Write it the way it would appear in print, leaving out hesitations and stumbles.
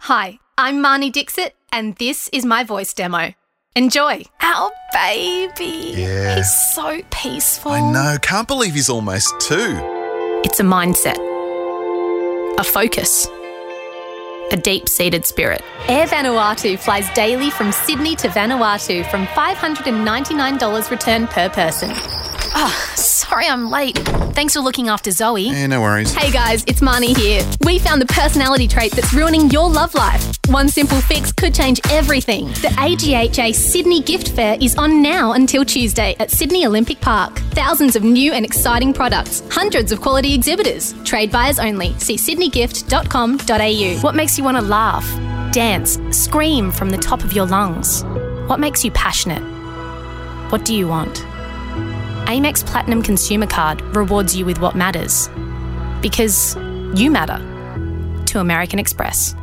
Hi, I'm Marnie Dixit, and this is my voice demo. Enjoy. Our baby. Yeah. He's so peaceful. I know. Can't believe he's almost 2. It's a mindset, a focus, a deep-seated spirit. Air Vanuatu flies daily from Sydney to Vanuatu from $599 return per person. Oh, sorry I'm late. Thanks for looking after Zoe. Yeah, no worries. Hey guys, it's Marnie here. We found the personality trait that's ruining your love life. One simple fix could change everything. The AGHA Sydney Gift Fair is on now until Tuesday at Sydney Olympic Park. Thousands of new and exciting products. Hundreds of quality exhibitors. Trade buyers only. See sydneygift.com.au. What makes you want to laugh, dance, scream from the top of your lungs? What makes you passionate? What do you want? Amex Platinum Consumer Card rewards you with what matters. Because you matter. To American Express.